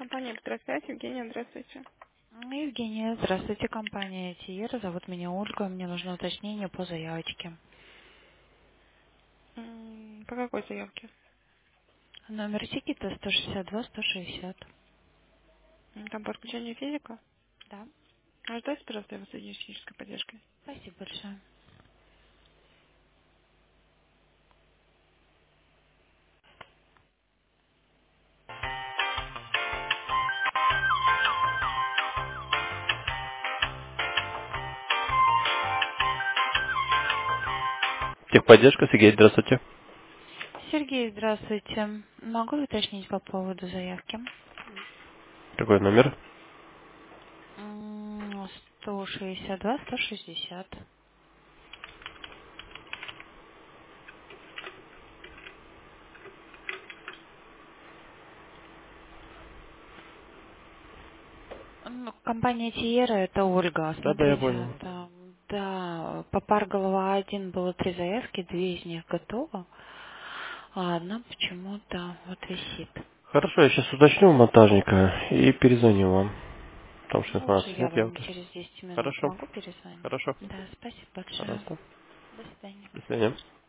Компания «Петросвязь». Евгения, здравствуйте. Евгения, здравствуйте, компания ТИР. Зовут меня Ольга. Мне нужно уточнение по заявочке. По какой заявке? Номер тикета 162-160. Там по отключению физика? Да. Ждайте, пожалуйста, я вас соединю с технической поддержкой. Спасибо большое. Техподдержка, Сергей, здравствуйте. Сергей, здравствуйте. Могу уточнить по поводу заявки? Какой номер? 162-160. Компания Тиера, это Ольга. Да, я Смотрите, понял. там, да, по пар голова 1 было 3 заявки, 2 из них готовы, а одна почему-то вот висит. Хорошо, я сейчас уточню у монтажника и перезвоню вам. Потому что Ну, лучше информации я нет, я вам уточню. через 10 минут Хорошо, могу перезвонить? хорошо. Да, спасибо большое. Пожалуйста. До свидания. До свидания.